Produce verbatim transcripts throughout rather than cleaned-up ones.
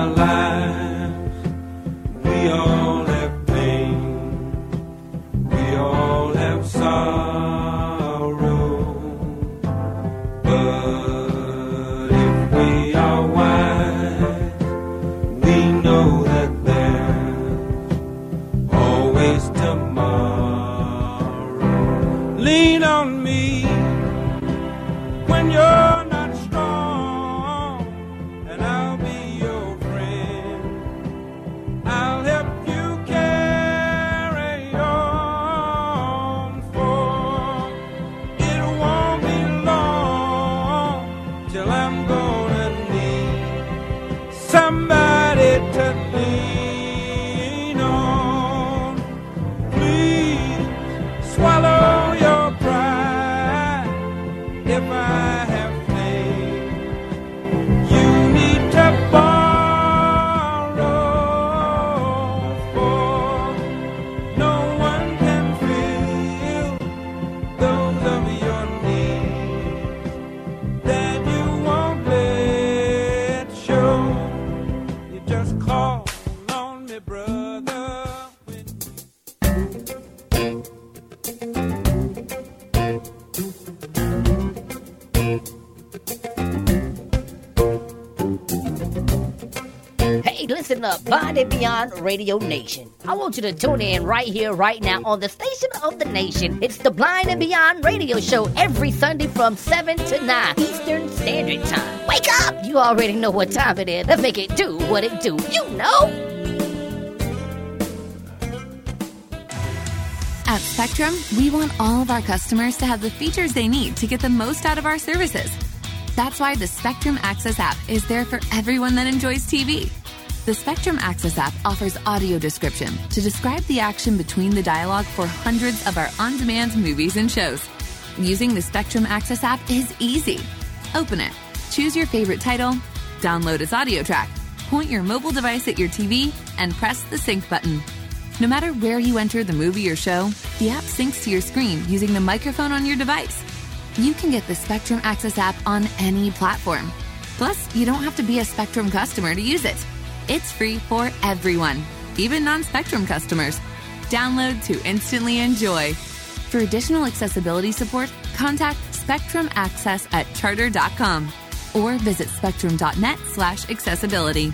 our lives. We all have pain, we all have sorrow, but if we are wise, we know that there's always tomorrow. Lean on me when you're not strong, and I'll be your friend. I'll help you carry on, for it won't be long till I'm gonna need somebody to lean on. Please swallow your pride if I have faith. You need to borrow, for no one can fill those of your needs that you won't let show. You just call on me, brother. Hey, listen up, Blind and Beyond Radio Nation. I want you to tune in right here, right now, on the station of the nation. It's the Blind and Beyond Radio Show every Sunday from seven to nine Eastern Standard Time. Wake up! You already know what time it is. Let's make it do what it do. You know! At Spectrum, we want all of our customers to have the features they need to get the most out of our services. That's why the Spectrum Access app is there for everyone that enjoys T V. The Spectrum Access app offers audio description to describe the action between the dialogue for hundreds of our on-demand movies and shows. Using the Spectrum Access app is easy. Open it, choose your favorite title, download its audio track, point your mobile device at your T V, and press the sync button. No matter where you enter the movie or show, the app syncs to your screen using the microphone on your device. You can get the Spectrum Access app on any platform. Plus, you don't have to be a Spectrum customer to use it. It's free for everyone, even non-Spectrum customers. Download to instantly enjoy. For additional accessibility support, contact Spectrum Access at charter dot com or visit spectrum.net slash accessibility.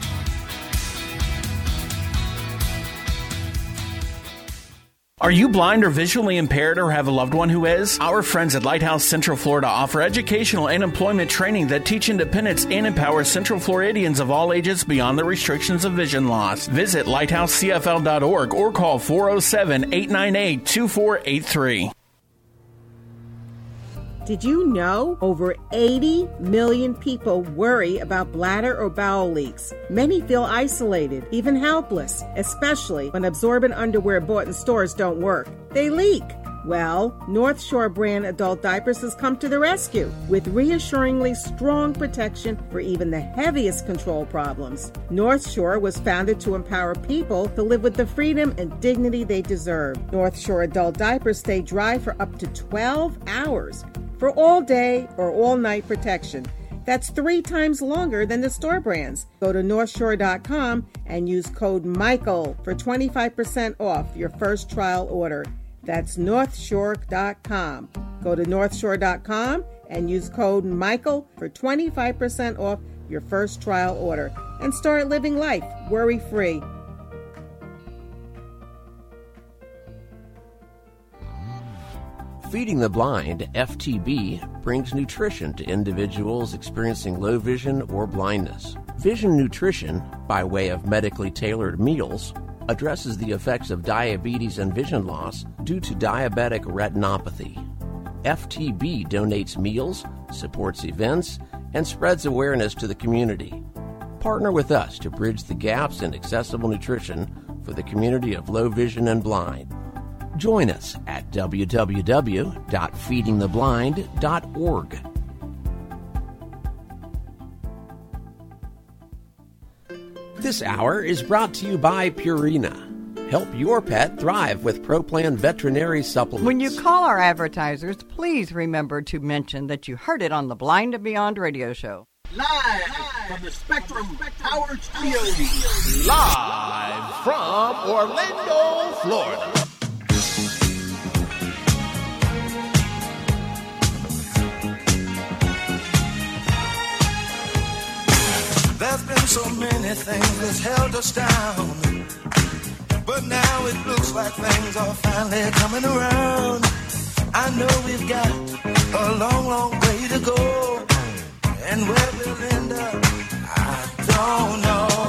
Are you blind or visually impaired or have a loved one who is? Our friends at Lighthouse Central Florida offer educational and employment training that teach independence and empower Central Floridians of all ages beyond the restrictions of vision loss. Visit lighthouse c f l dot org or call four oh seven, eight nine eight, two four eight three. Did you know over eighty million people worry about bladder or bowel leaks? Many feel isolated, even helpless, especially when absorbent underwear bought in stores don't work. They leak. Well, North Shore brand adult diapers has come to the rescue with reassuringly strong protection for even the heaviest control problems. North Shore was founded to empower people to live with the freedom and dignity they deserve. North Shore adult diapers stay dry for up to twelve hours for all day or all night protection. That's three times longer than the store brands. Go to north shore dot com and use code Michael for twenty-five percent off your first trial order. That's north shore dot com. Go to north shore dot com and use code Michael for twenty-five percent off your first trial order and start living life worry-free. Feeding the Blind, F T B, brings nutrition to individuals experiencing low vision or blindness. Vision Nutrition, by way of medically tailored meals, addresses the effects of diabetes and vision loss due to diabetic retinopathy. F T B donates meals, supports events, and spreads awareness to the community. Partner with us to bridge the gaps in accessible nutrition for the community of low vision and blind. Join us at w w w dot feeding the blind dot org. This hour is brought to you by Purina. Help your pet thrive with ProPlan veterinary supplements. When you call our advertisers, please remember to mention that you heard it on the Blind and Beyond radio show. Live from the Spectrum Power Studios. Live from Orlando, Florida. There's been so many things that's held us down, but now it looks like things are finally coming around. I know we've got a long, long way to go, and where we'll end up, I don't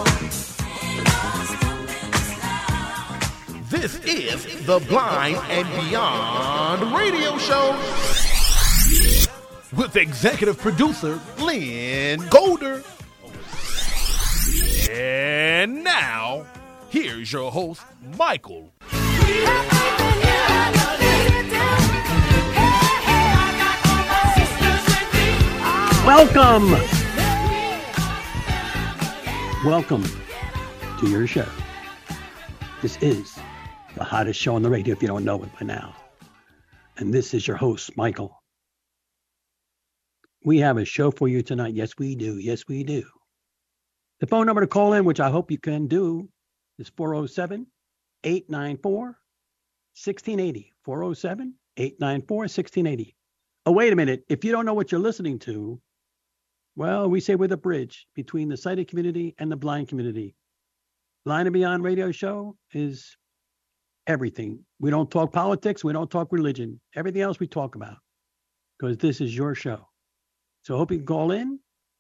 know. This is the Blind and Beyond radio show with executive producer Lynn Golder. And now, here's your host, Michael. Welcome. Welcome to your show. This is the hottest show on the radio if you don't know it by now. And this is your host, Michael. We have a show for you tonight. Yes, we do. Yes, we do. The phone number to call in, which I hope you can do, is four oh seven, eight nine four, one six eight oh. four oh seven, eight nine four, one six eight oh. Oh, wait a minute. If you don't know what you're listening to, well, we say we're the bridge between the sighted community and the blind community. Blind and Beyond radio show is everything. We don't talk politics. We don't talk religion. Everything else we talk about, because this is your show. So I hope you can call in.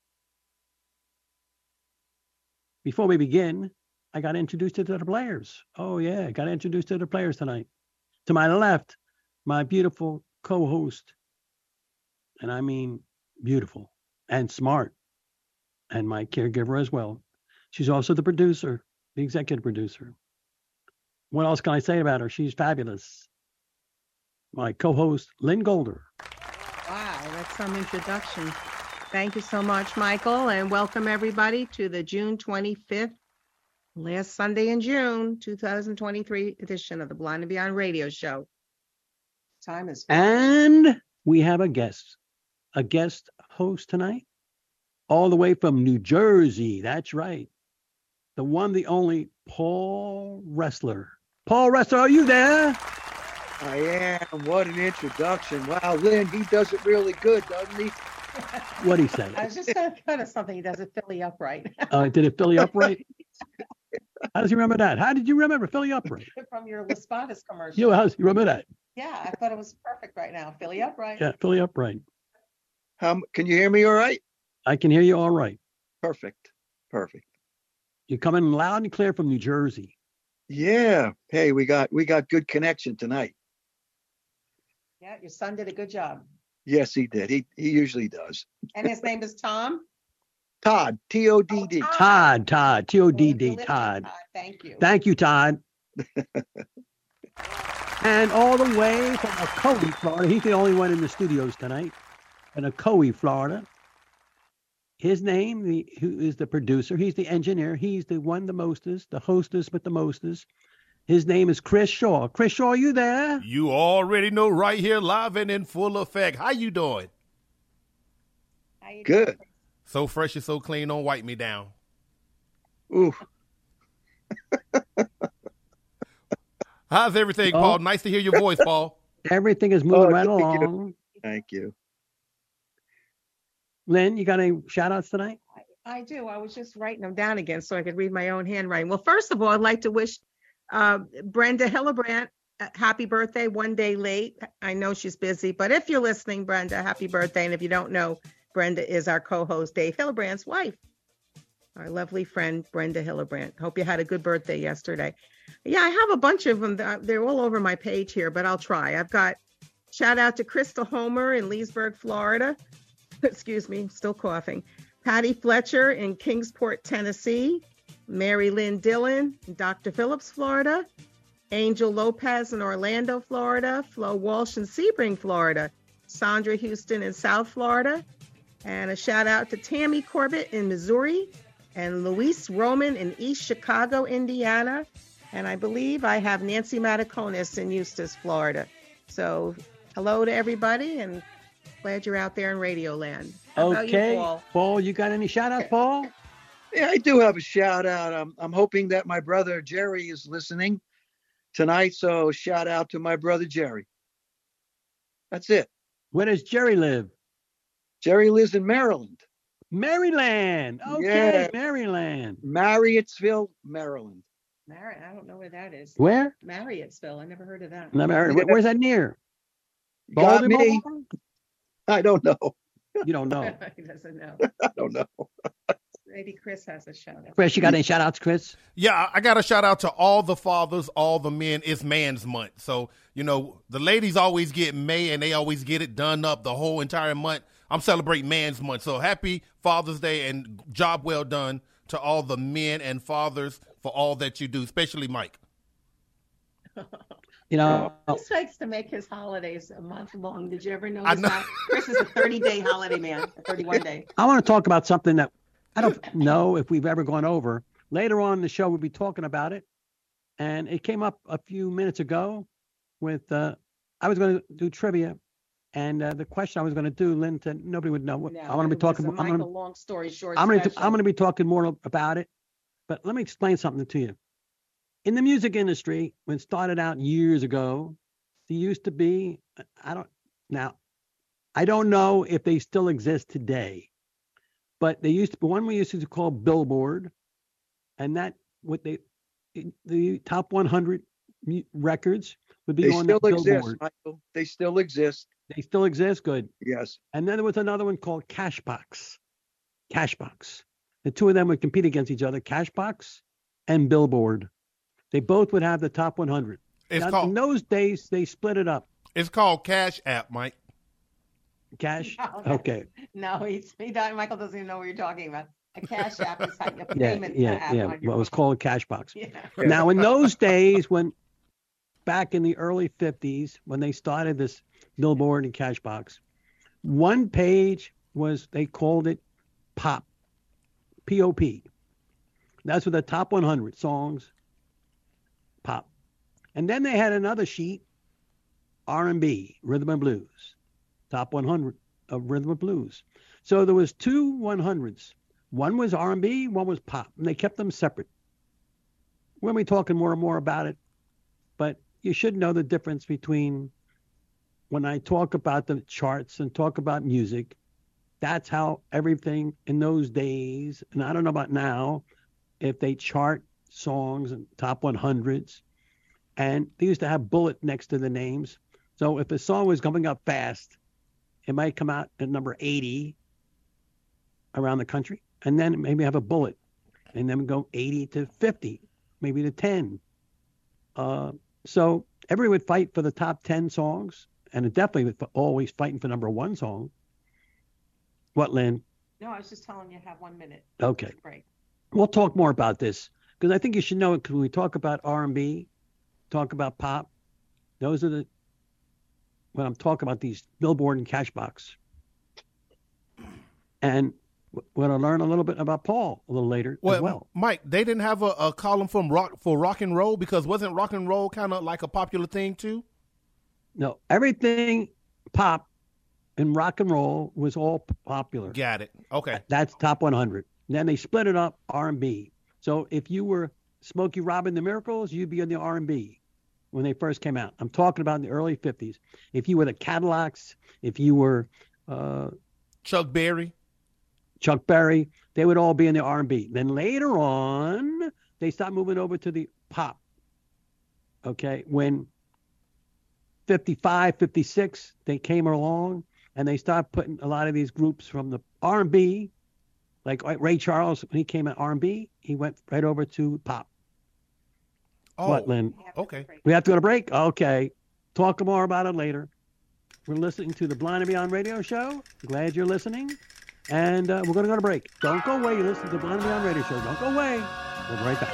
Before we begin, I got introduced to the players. Oh, yeah, I got introduced to the players tonight. To my left, my beautiful co-host, and I mean beautiful and smart, and my caregiver as well. She's also the producer, the executive producer. What else can I say about her? She's fabulous. My co-host, Lynn Golder. Wow, that's some introduction. Thank you so much, Michael, and welcome everybody to the June twenty-fifth, last Sunday in June, two thousand twenty-three edition of the Blind and Beyond radio show. Time is... And we have a guest, a guest host tonight, all the way from New Jersey. That's right. The one, the only, Paul Ressler. Paul Ressler, are you there? I am. What an introduction. Wow, Lynn, he does it really good, doesn't he? What'd he say? I was just going to cut us something. He does it Philly upright. Uh, did it Philly upright? How does he remember that? How did you remember Philly upright? From your Laspadas commercial. You, how does he remember that? Yeah, I thought it was perfect right now. Philly upright. Yeah, Philly upright. Um, can you hear me all right? I can hear you all right. Perfect. Perfect. You're coming loud and clear from New Jersey. Yeah. Hey, we got we got good connection tonight. Yeah, your son did a good job. Yes, he did. He he usually does. And his name is Tom? Todd, T O D D. Oh, Todd, Todd, T O D D, Todd. Todd. Thank you. Thank you, Todd. And all the way from Ocoee, Florida. He's the only one in the studios tonight. In Ocoee, Florida. His name, the, who is the producer, he's the engineer, he's the one, the mostest, the hostess with the mostest. His name is Chris Shaw. Chris Shaw, you there? You already know, right here, live and in full effect. How you doing? How you Good. doing? So fresh and so clean, don't wipe me down. Ooh. How's everything, Oh. Paul? Nice to hear your voice, Paul. Everything is moving Oh, right thank you. along. Thank you. Lynn, you got any shout outs tonight? I do. I was just writing them down again so I could read my own handwriting. Well, first of all, I'd like to wish uh, Brenda Hillebrandt uh, happy birthday, one day late. I know she's busy, but if you're listening, Brenda, happy birthday. And if you don't know, Brenda is our co-host, Dave Hillebrandt's wife, our lovely friend, Brenda Hillebrandt. Hope you had a good birthday yesterday. Yeah, I have a bunch of them. They're all over my page here, but I'll try. I've got shout out to Crystal Homer in Leesburg, Florida. Excuse me, still coughing. Patty Fletcher in Kingsport, Tennessee. Mary Lynn Dillon in Doctor Phillips, Florida. Angel Lopez in Orlando, Florida. Flo Walsh in Sebring, Florida. Sandra Houston in South Florida. And a shout out to Tammy Corbett in Missouri. And Luis Roman in East Chicago, Indiana. And I believe I have Nancy Mataconis in Eustis, Florida. So hello to everybody and glad you're out there in Radio Land. How about you, Okay, Paul? Paul, you got any shout outs, Paul? Yeah, I do have a shout out. I'm, I'm hoping that my brother Jerry is listening tonight. So shout out to my brother Jerry. That's it. Where does Jerry live? Jerry lives in Maryland. Maryland. Okay, Yeah. Maryland. Marriottsville, Maryland. Mar- I don't know where that is. Where? Marriottsville. I never heard of that. No, Mary- Yeah. Where's that near? Got me. Baltimore? I don't know. You don't know. He doesn't know. I don't know. Maybe Chris has a shout out. Chris, you got any shout outs, Chris? Yeah, I got a shout out to all the fathers, all the men. It's Man's Month. So, you know, the ladies always get May and they always get it done up the whole entire month. I'm celebrating Man's Month. So happy Father's Day and job well done to all the men and fathers for all that you do, especially Mike. You know, Chris likes to make his holidays a month long. Did you ever I notice know. that? Chris is a thirty-day holiday man, a thirty-one day. I want to talk about something that I don't know if we've ever gone over. Later on in the show, we'll be talking about it. And it came up a few minutes ago with, uh, I was going to do trivia. And uh, the question I was going to do, Lynn said nobody would know. What No, I want to be it was talking a about. I'm Michael gonna, long story short. I'm going to special. I'm going to be talking more about it. But let me explain something to you. In the music industry, when it started out years ago, there used to be, I don't, now, I don't know if they still exist today, but they used to be one we used to call Billboard, and that, what they, the top one hundred mu- records would be They on still that exist, Billboard. Michael. They still exist. They still exist, good. Yes. And then there was another one called Cashbox. Cashbox. The two of them would compete against each other, Cashbox and Billboard. They both would have the top one hundred. It's Now, called in those days, they split it up. It's called Cash App, Mike. Cash? No, Okay. No, he's, he don't, Michael doesn't even know what you're talking about. A cash app is like a Yeah, payment yeah, app yeah. on your What was phone. called Cashbox. Yeah. Now, in those days, when back in the early fifties, when they started this Billboard and Cashbox, one page was, they called it Pop, P O P. That's with the top one hundred songs, Pop. And then they had another sheet, R and B, Rhythm and Blues, top one hundred of Rhythm and Blues. So there was two one hundreds. One was R and B, one was pop, and they kept them separate. We'll be talking more and more about it, but you should know the difference between when I talk about the charts and talk about music. That's how everything in those days, and I don't know about now, if they chart songs and top one hundreds, and they used to have bullet next to the names. So if a song was coming up fast, it might come out at number eighty around the country, and then maybe have a bullet, and then go eighty to fifty, maybe to ten. Uh, so everyone would fight for the top ten songs, and it definitely was always fighting for number one song. What, Lynn? No, I was just telling you have one minute. Okay. Break. We'll talk more about this because I think you should know it. Because when we talk about R and B, talk about pop, those are the, when I'm talking about these Billboard and Cashbox. And we're going to learn a little bit about Paul a little later Well, as well. Mike, they didn't have a, a column from rock for rock and roll because wasn't rock and roll kind of like a popular thing too? No, everything pop and rock and roll was all p- popular. Got it. Okay. That's top one hundred. Then they split it up R and B. So if you were Smokey Robin the Miracles, you'd be in the R and B when they first came out. I'm talking about in the early fifties. If you were the Cadillacs, if you were uh, Chuck Berry, Chuck Berry, they would all be in the R and B. Then later on, they stopped moving over to the pop. Okay, when fifty-five, fifty-six, they came along and they started putting a lot of these groups from the R and B, like Ray Charles, when he came at R and B, he went right over to pop. Oh, What, Lynn? okay. We have to go to break? Okay. Talk more about it later. We're listening to the Blind and Beyond radio show. Glad you're listening. And uh, we're going to go to break. Don't go away. You listen to the Blind and Beyond radio show. Don't go away. We'll be right back.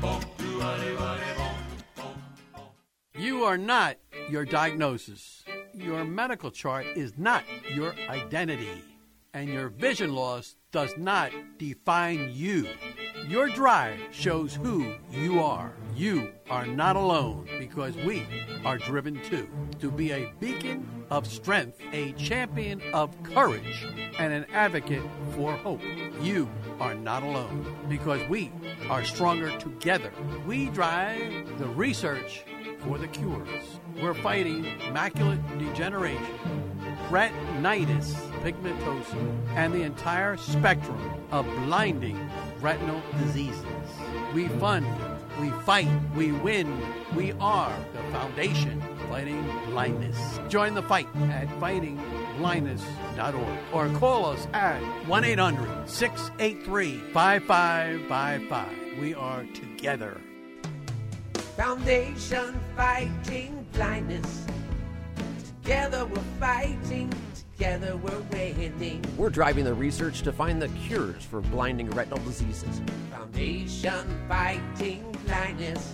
You are not your diagnosis. Your medical chart is not your identity, and your vision loss does not define you. Your drive shows who you are. You are not alone because we are driven too. To be a beacon of strength, a champion of courage, and an advocate for hope. You are not alone because we are stronger together. We drive the research for the cures. We're fighting macular degeneration, retinitis pigmentosa, and the entire spectrum of blinding retinal diseases. We fund, we fight, we win. We are the foundation fighting blindness. Join the fight at fighting blindness dot org or call us at one eight hundred, six eight three, five five five five. We are together. Foundation Fighting Blindness. Together we're fighting. Together we're winning. We're driving the research to find the cures for blinding retinal diseases. Foundation Fighting Blindness.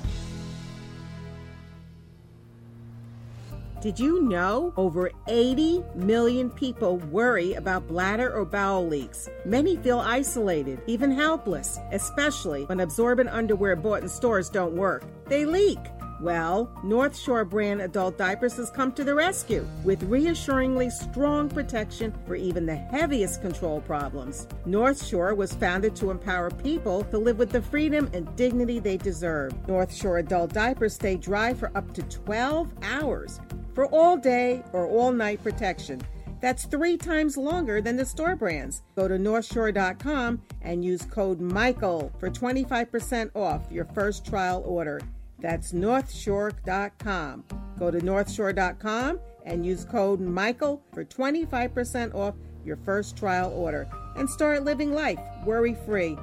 Did you know over eighty million people worry about bladder or bowel leaks? Many feel isolated, even helpless, especially when absorbent underwear bought in stores don't work. They leak. Well, North Shore brand adult diapers has come to the rescue with reassuringly strong protection for even the heaviest control problems. North Shore was founded to empower people to live with the freedom and dignity they deserve. North Shore adult diapers stay dry for up to twelve hours for all day or all night protection. That's three times longer than the store brands. Go to north shore dot com and use code Michael for twenty-five percent off your first trial order. That's north shore dot com. Go to north shore dot com and use code Michael for twenty-five percent off your first trial order and start living life worry-free.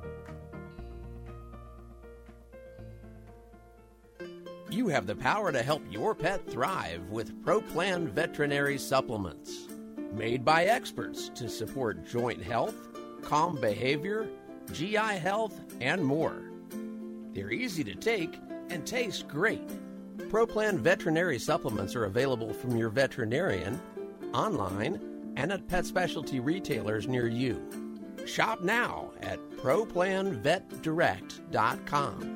You have the power to help your pet thrive with ProPlan veterinary supplements. Made by experts to support joint health, calm behavior, G I health, and more. They're easy to take and taste great. ProPlan veterinary supplements are available from your veterinarian, online, and at pet specialty retailers near you. Shop now at pro plan vet direct dot com.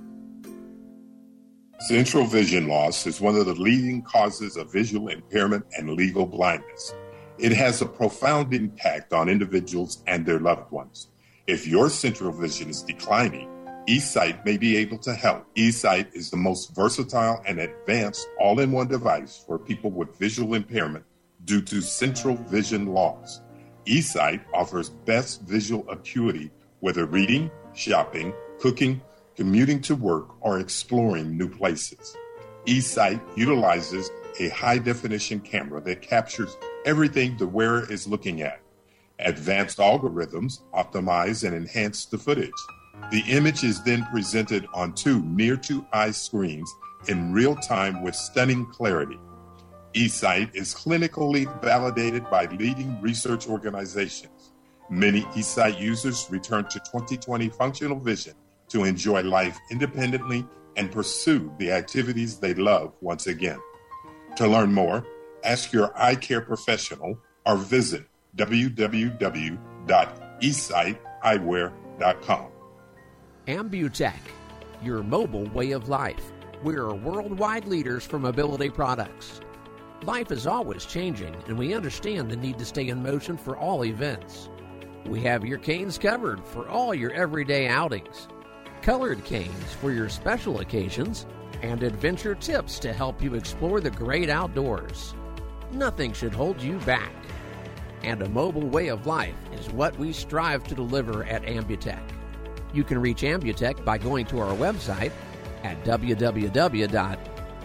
Central vision loss is one of the leading causes of visual impairment and legal blindness. It has a profound impact on individuals and their loved ones. If your central vision is declining, eSight may be able to help. eSight is the most versatile and advanced all-in-one device for people with visual impairment due to central vision loss. eSight offers best visual acuity, whether reading, shopping, cooking, commuting to work, or exploring new places. eSight utilizes a high-definition camera that captures everything the wearer is looking at. Advanced algorithms optimize and enhance the footage. The image is then presented on two near-to-eye screens in real time with stunning clarity. eSight is clinically validated by leading research organizations. Many eSight users return to twenty twenty functional vision to enjoy life independently and pursue the activities they love once again. To learn more, ask your eye care professional or visit w w w dot e sight eyewear dot com. Ambutech, your mobile way of life. We're worldwide leaders for mobility products. Life is always changing, and we understand the need to stay in motion for all events. We have your canes covered for all your everyday outings, colored canes for your special occasions, and adventure tips to help you explore the great outdoors. Nothing should hold you back. And a mobile way of life is what we strive to deliver at Ambutech. You can reach Ambutech by going to our website at w w w dot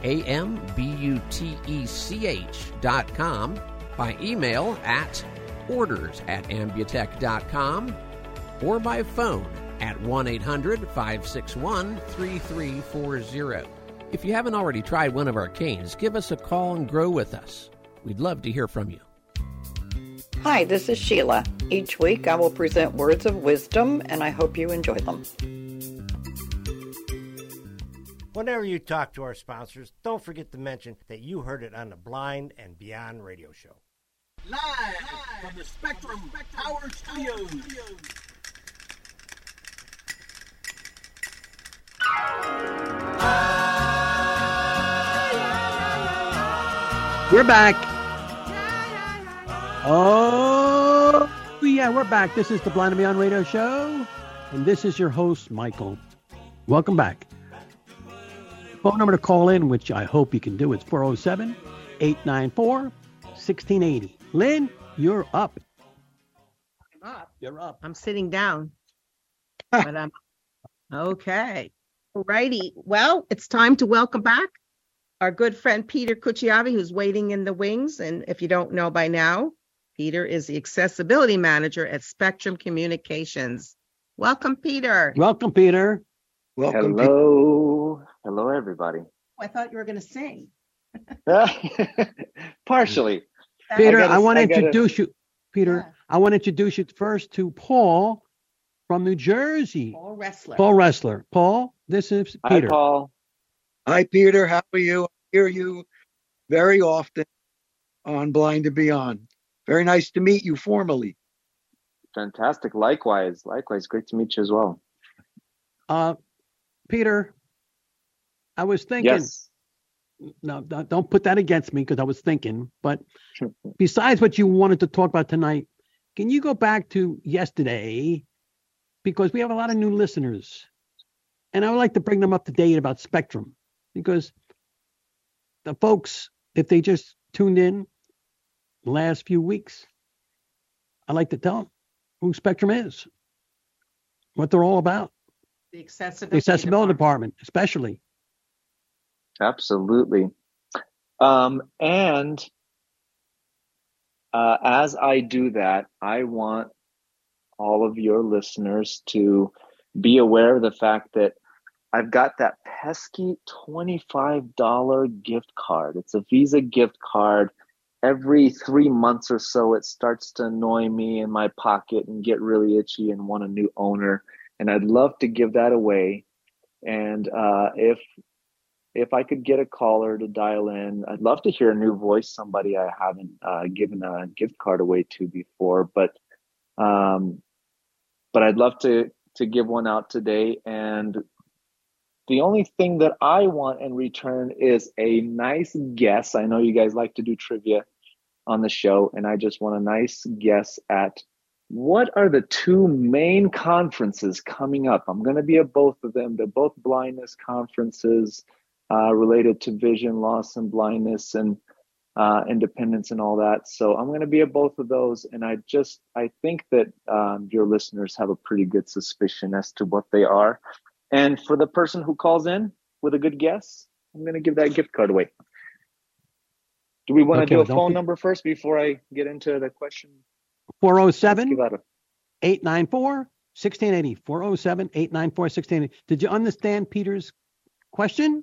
ambutech dot com, by email at orders at ambutech dot com, or by phone at one eight hundred, five six one, three three four zero. If you haven't already tried one of our canes, give us a call and grow with us. We'd love to hear from you. Hi, this is Sheila. Each week I will present words of wisdom, and I hope you enjoy them. Whenever you talk to our sponsors, don't forget to mention that you heard it on the Blind and Beyond radio show. Live from the Spectrum Power Studios. We're back. Oh, yeah, we're back. This is the Blind and Beyond radio show, and this is your host, Michael. Welcome back. Phone number to call in, which I hope you can do, is four oh seven, eight nine four, one six eight zero. Lynn, you're up. I'm up. You're up. I'm sitting down. But I'm okay. Alrighty. Well, it's time to welcome back our good friend Peter Cucciavi, who's waiting in the wings. And if you don't know by now, Peter is the accessibility manager at Spectrum Communications. Welcome, Peter. Welcome, Peter. Welcome. Hello. Hello, everybody. I thought you were going to sing. Partially. Peter, I, gotta, I want to gotta, introduce you. Peter, yeah. I want to introduce you first to Paul from New Jersey. Paul Wrestler. Paul Wrestler. Paul, this is Peter. Hi, Paul. Hi, Peter. How are you? I hear you very often on Blind and Beyond. Very nice to meet you formally. Fantastic. Likewise. Likewise. Great to meet you as well. Uh, Peter, I was thinking. Yes. No, don't put that against me because I was thinking. But besides what you wanted to talk about tonight, can you go back to yesterday? Because we have a lot of new listeners. And I would like to bring them up to date about Spectrum. Because the folks, if they just tuned in the last few weeks, I'd like to tell them who Spectrum is, what they're all about. The accessibility, the accessibility department. department, especially. Absolutely. Um, and uh, as I do that, I want all of your listeners to be aware of the fact that I've got that pesky twenty-five dollars gift card. It's a Visa gift card. Every three months or so, it starts to annoy me in my pocket and get really itchy and want a new owner. And I'd love to give that away. And uh, if if I could get a caller to dial in, I'd love to hear a new voice, somebody I haven't uh, given a gift card away to before. But um, but I'd love to to give one out today. And the only thing that I want in return is a nice guess. I know you guys like to do trivia on the show, and I just want a nice guess at what are the two main conferences coming up. I'm going to be at both of them. They're both blindness conferences uh, related to vision loss and blindness and uh, independence and all that. So I'm going to be at both of those. And I just, I think that um, your listeners have a pretty good suspicion as to what they are. And for the person who calls in with a good guess, I'm going to give that gift card away. Do we want to okay, do a phone be... number first before I get into the question? four oh seven, eight nine four, one six eight zero. four oh seven, eight nine four, one six eight zero. Did you understand Peter's question?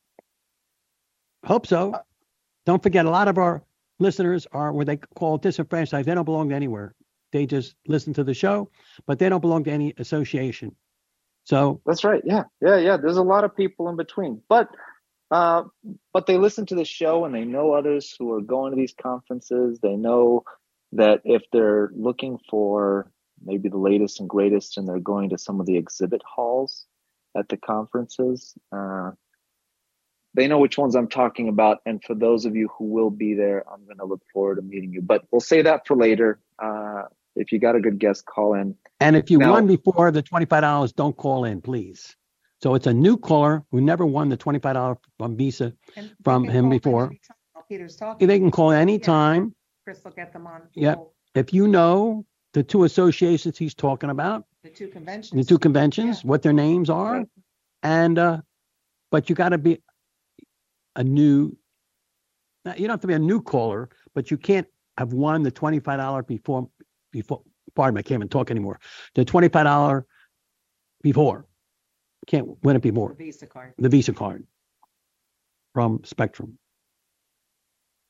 Hope so. Don't forget, a lot of our listeners are what they call disenfranchised. They don't belong to anywhere. They just listen to the show, but they don't belong to any association. So that's right. Yeah. Yeah. Yeah. There's a lot of people in between, but, uh, but they listen to the show and they know others who are going to these conferences. They know that if they're looking for maybe the latest and greatest and they're going to some of the exhibit halls at the conferences, uh, they know which ones I'm talking about. And for those of you who will be there, I'm going to look forward to meeting you, but we'll say that for later. Uh, if you got a good guess, call in. And if you now, won before the twenty-five dollars, don't call in, please. So it's a new caller who never won the twenty-five dollars from Visa from him before. Peter's talking. They can call anytime. Yeah. Chris will get them on. Yep. Hold. If you know the two associations he's talking about, the two conventions, the two conventions, yeah. what their names are, right. and uh, but you got to be a new. You don't have to be a new caller, but you can't have won the twenty-five dollars before. Before, pardon me, I can't even talk anymore. The twenty-five dollars before, can't win it before. The Visa card. The Visa card from Spectrum.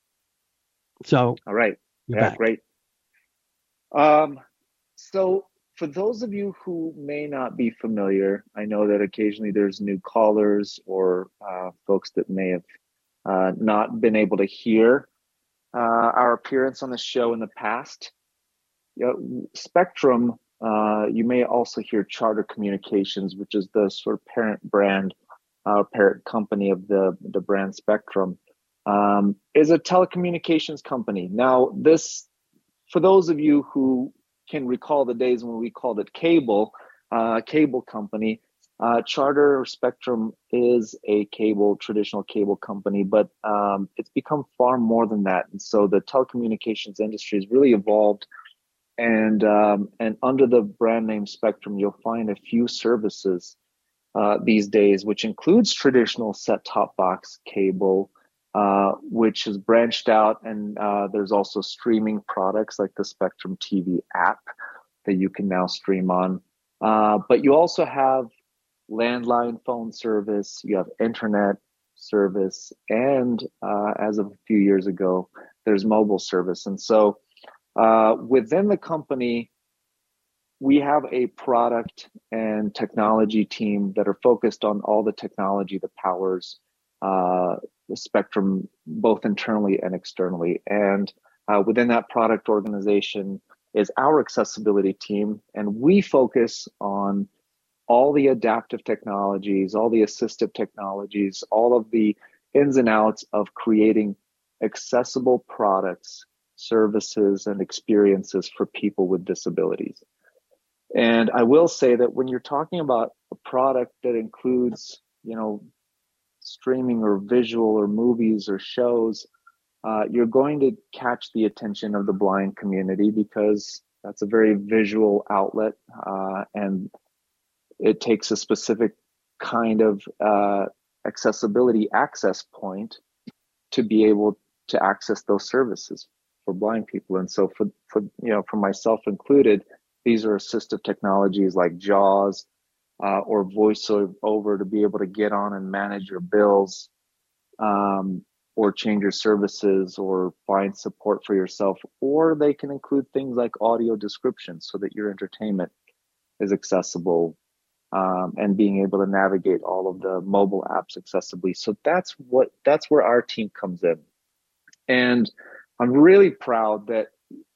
So, all right, yeah, back. Great. Um, so for those of you who may not be familiar, I know that occasionally there's new callers or uh, folks that may have uh, not been able to hear uh, our appearance on the show in the past. You know, Spectrum, uh, you may also hear Charter Communications, which is the sort of parent brand, uh, parent company of the, the brand Spectrum, um, is a telecommunications company. Now, this, for those of you who can recall the days when we called it cable, uh, cable company, uh, Charter or Spectrum is a cable, traditional cable company, but um, it's become far more than that. And so the telecommunications industry has really evolved. And um, and under the brand name Spectrum, you'll find a few services uh, these days, which includes traditional set-top box cable, uh, which is branched out. And uh, there's also streaming products like the Spectrum T V app that you can now stream on. Uh, but you also have landline phone service, you have internet service, and uh, as of a few years ago, there's mobile service. And so Uh, within the company, we have a product and technology team that are focused on all the technology that powers uh, the Spectrum, both internally and externally. And uh, within that product organization is our accessibility team, and we focus on all the adaptive technologies, all the assistive technologies, all of the ins and outs of creating accessible products, services, and experiences for people with disabilities. And I will say that when you're talking about a product that includes, you know, streaming or visual or movies or shows, uh, you're going to catch the attention of the blind community because that's a very visual outlet, uh, and it takes a specific kind of uh, accessibility access point to be able to access those services for blind people. And so for, for, you know, for myself included, these are assistive technologies like JAWS uh, or VoiceOver to be able to get on and manage your bills, um, or change your services or find support for yourself. Or they can include things like audio descriptions so that your entertainment is accessible, um, and being able to navigate all of the mobile apps accessibly. So that's what, that's where our team comes in. And I'm really proud that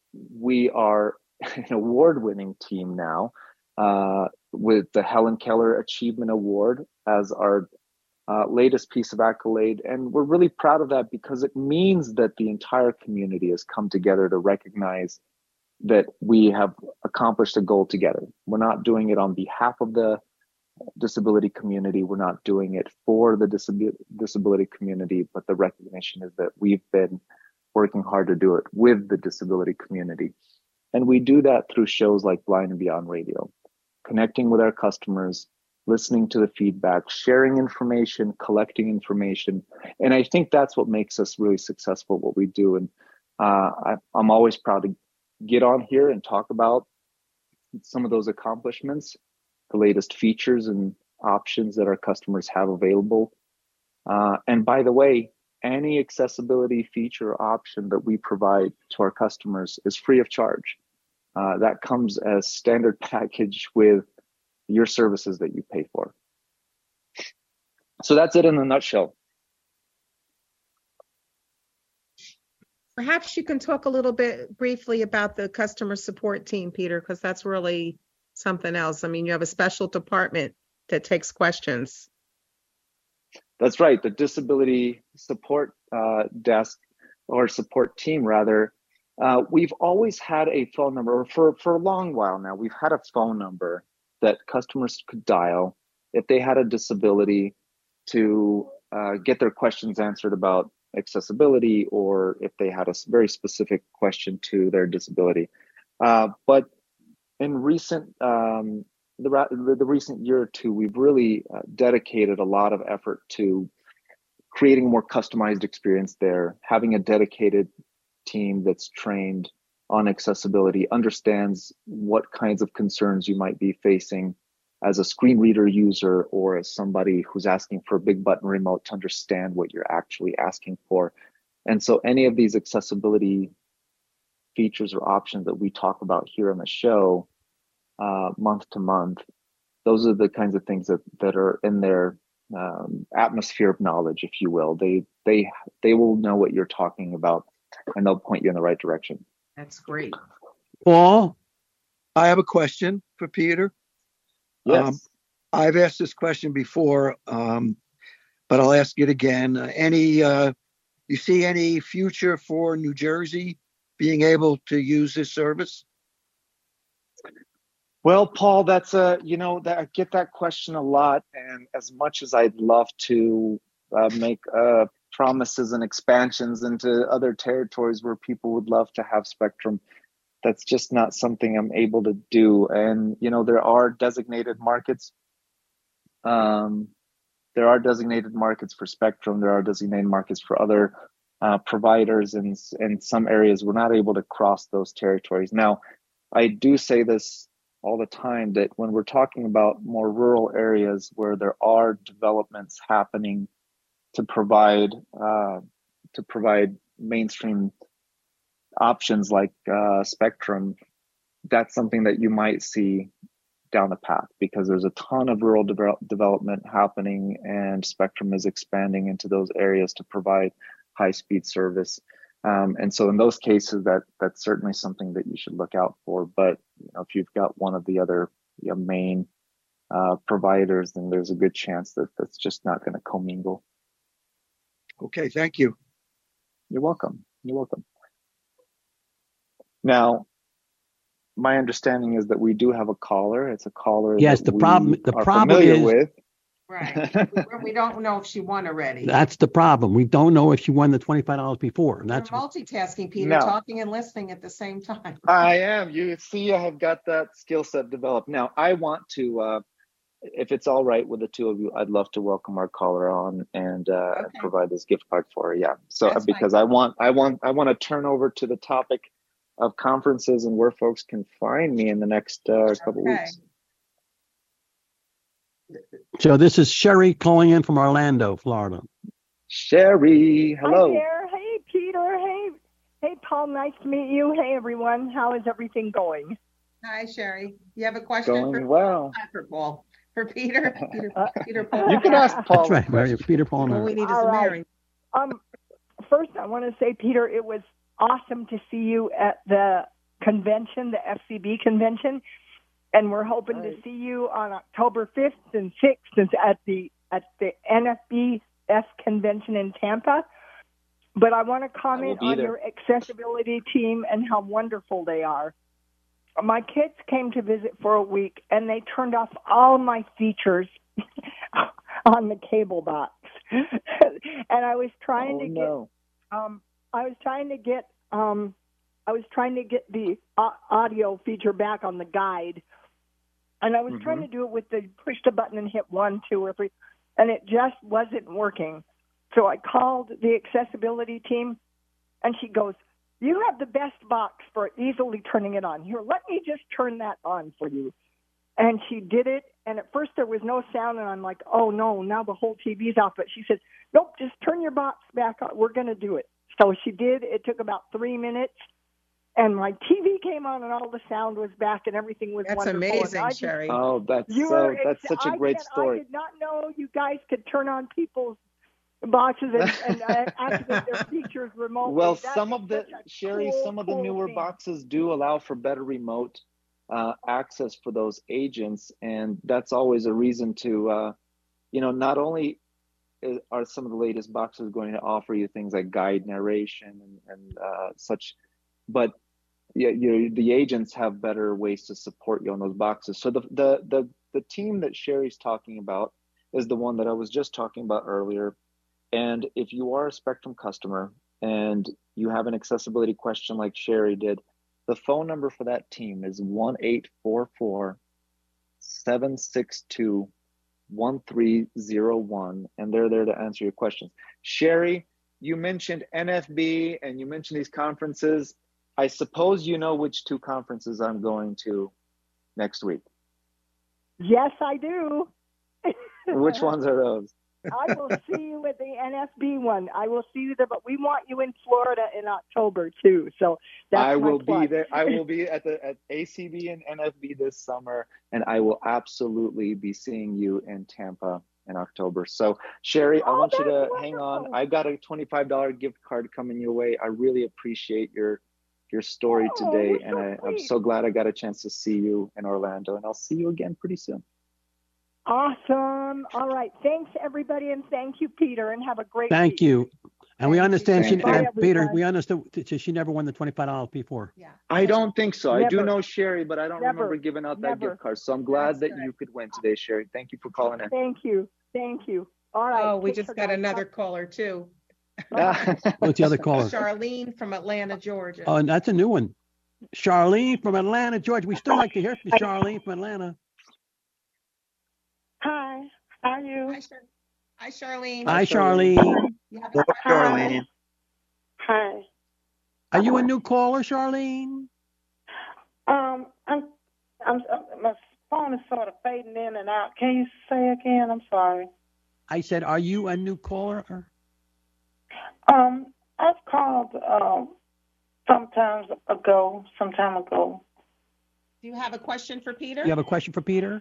we are an award-winning team now, uh, with the Helen Keller Achievement Award as our uh, latest piece of accolade. And we're really proud of that because it means that the entire community has come together to recognize that we have accomplished a goal together. We're not doing it on behalf of the disability community. We're not doing it for the disab- disability community, but the recognition is that we've been working hard to do it with the disability community. And we do that through shows like Blind and Beyond Radio, connecting with our customers, listening to the feedback, sharing information, collecting information. And I think that's what makes us really successful at what we do. And uh, I, I'm always proud to get on here and talk about some of those accomplishments, the latest features and options that our customers have available. Uh, and by the way, any accessibility feature or option that we provide to our customers is free of charge. Uh, that comes as standard package with your services that you pay for. So that's it in a nutshell. Perhaps you can talk a little bit briefly about the customer support team, Peter, because that's really something else. I mean, you have a special department that takes questions. That's right. The disability support uh, desk or support team, rather, uh, we've always had a phone number, or for, for a long while now, we've had a phone number that customers could dial if they had a disability to uh, get their questions answered about accessibility, or if they had a very specific question to their disability. Uh, but in recent um, The, the recent year or two, we've really uh, dedicated a lot of effort to creating a more customized experience there, having a dedicated team that's trained on accessibility, understands what kinds of concerns you might be facing as a screen reader user or as somebody who's asking for a big button remote, to understand what you're actually asking for. And so any of these accessibility features or options that we talk about here on the show uh, month to month. Those are the kinds of things that, that are in their um, atmosphere of knowledge, if you will. They they they will know what you're talking about, and they'll point you in the right direction. That's great. Paul, I have a question for Peter. Yes. Um, I've asked this question before, um, but I'll ask it again. Uh, any, uh, you see any future for New Jersey being able to use this service? Well, Paul, that's a, you know, that I get that question a lot. And as much as I'd love to uh, make uh, promises and expansions into other territories where people would love to have Spectrum, that's just not something I'm able to do. And, you know, there are designated markets. Um, there are designated markets for Spectrum. There are designated markets for other uh, providers. And in some areas, we're not able to cross those territories. Now, I do say this all the time, that when we're talking about more rural areas where there are developments happening to provide uh, to provide mainstream options like uh, Spectrum, that's something that you might see down the path, because there's a ton of rural de- development happening, and Spectrum is expanding into those areas to provide high-speed service. Um, and so in those cases, that that's certainly something that you should look out for. But you know, if you've got one of the other you know, main uh, providers, then there's a good chance that that's just not going to commingle. Okay, thank you. You're welcome. You're welcome. Now, my understanding is that we do have a caller. It's a caller. Yes, that the we problem the are problem familiar is with. Right. We don't know if she won already. that's the problem. We don't know if she won the twenty-five dollars before. And that's You're multitasking, Peter, No. talking and listening at the same time. I am. You see, I have got that skill set developed. Now, I want to, uh, if it's all right with the two of you, I'd love to welcome our caller on and uh, Okay. provide this gift card for her. Yeah. So That's because I want, I want, I want to turn over to the topic of conferences and where folks can find me in the next uh, couple Okay. weeks. so this is Sherry calling in from Orlando, Florida. Sherry, hello. Hi there. Hey, Peter. Hey, hey, Paul. Nice to meet you. Hey, everyone. How is everything going? Hi, Sherry. You have a question Going for, well. not for Paul? For Peter? Peter, Peter Paul. You can ask Paul. That's right, Mary, Peter Paul and All we Mary. need is All a right. Mary. Um, first, I want to say, Peter, it was awesome to see you at the convention, the F C B convention, and we're hoping to see you on October fifth and sixth at the at the N F B S convention in Tampa. But I want to comment be on there. your accessibility team and how wonderful they are. My kids came to visit for a week, and they turned off all my features on the cable box. And I was trying Oh, to no. get, um, I was trying to get, um, I was trying to get the uh, audio feature back on the guide, and I was Mhm. trying to do it with the push the button and hit one, two, or three, and it just wasn't working. So I called the accessibility team, and she goes, "You have the best box for easily turning it on. Here, let me just turn that on for you." And she did it, and at first there was no sound, and I'm like, oh, no, now the whole T V's off. But she said, nope, just turn your box back on. We're going to do it. So she did. It took about three minutes, and my T V came on, and all the sound was back, and everything was That's wonderful. And amazing, I just- Sherry. Oh, that's you so. were That's ex- such a I great said, story. I did not know you guys could turn on people's boxes and, and uh, activate their features remotely. Well, That some is of the such a Sherry, cool, some of the cool newer thing. boxes do allow for better remote uh, access for those agents, and that's always a reason to, uh, you know, not only is, are some of the latest boxes going to offer you things like guide narration and, and uh, such, but yeah, you the agents have better ways to support you on those boxes. So the the the the team that Sherry's talking about is the one that I was just talking about earlier. And if you are a Spectrum customer and you have an accessibility question like Sherry did, the phone number for that team is one eight four four, seven six two, one three zero one, and they're there to answer your questions. Sherry, you mentioned N F B and you mentioned these conferences. I suppose you know which two conferences I'm going to next week. Yes, I do. Which ones are those? I will see you at the N F B one. I will see you there, but we want you in Florida in October too. So that's I my will plug. be there. I will be at the at A C B and N F B this summer, and I will absolutely be seeing you in Tampa in October. So, Sherry, I Oh, want you to that's hang on. wonderful. I got a twenty-five dollars gift card coming your way. I really appreciate your your story Oh, today, you're and so I, I'm sweet. so glad I got a chance to see you in Orlando, and I'll see you again pretty soon. Awesome. All right. Thanks, everybody, and thank you, Peter, and have a great Thank week. you. And we understand she, Thank you. and Bye, Peter, everybody. we understood that she never won the twenty-five dollars before. Yeah. I don't think so. I do Never. know Sherry, but I don't Never. remember giving out that Never. gift card. So I'm glad That's that good. you could win today, Sherry. Thank you for calling in. Thank you. Thank you. All right. Oh, we Take just care, got guys. another caller too. What's the other caller? Charlene from Atlanta, Georgia. Oh, and that's a new one. Charlene from Atlanta, Georgia. We still like to hear from you, Charlene from Atlanta. Hi. How are you? Hi, Char- Hi, Charlene. Hi, Charlene. You have a Charlene. Hi. Are you a new caller, Charlene? Um, I'm, I'm, my phone is sort of fading in and out. Can you say again? I'm sorry. I said, are you a new caller? Um, I've called um sometimes ago, some time ago. Do you have a question for Peter? You have a question for Peter?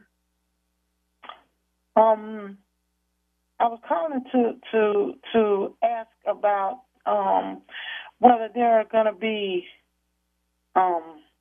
Um, I was calling to to to ask about um whether there are going to be um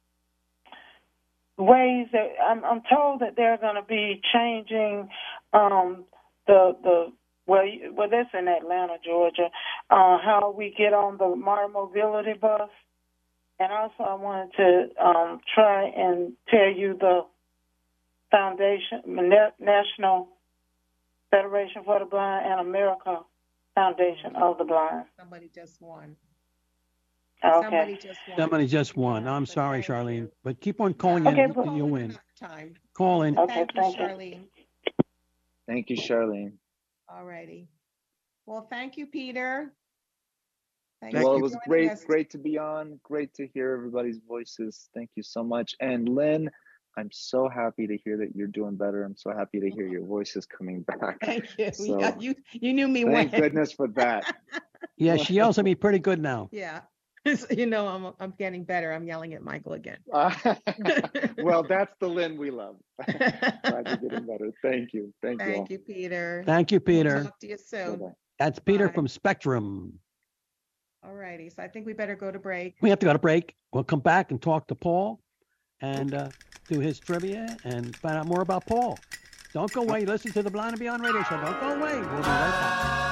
ways that I'm I'm told that they're going to be changing um the the well you- well that's in Atlanta, Georgia, uh, how we get on the Modern Mobility bus, and also I wanted to um try and tell you the foundation Na- National Federation for the Blind and America Foundation of the Blind. Somebody just won. Okay. Somebody just won. Somebody just won. I'm sorry, Charlene, but keep on calling Okay, in. but- You'll win. Time. Call in. Okay, Thank you, thank you. Charlene. Thank you, Charlene. All righty. Well, thank you, Peter. Thank well, you it for was joining great, us. great to be on. Great to hear everybody's voices. Thank you so much. And Lynn, I'm so happy to hear that you're doing better. I'm so happy to hear your voices coming back. Thank you. So, Yeah, you you knew me Thank when. goodness for that. Yeah, she yells at me pretty good now. Yeah. You know, I'm I'm getting better. I'm yelling at Michael again. Well, that's the Lynn we love. Glad you're getting better. Thank you. Thank, you. all. Thank you, Peter. Thank you, We'll Peter. talk to you soon. Bye-bye. That's Peter Bye. from Spectrum. All righty. So I think we better go to break. We have to go to break. We'll come back and talk to Paul and uh, do his trivia and find out more about Paul. Don't go away. Listen to the Blind and Beyond radio show. Don't go away. We'll be right back.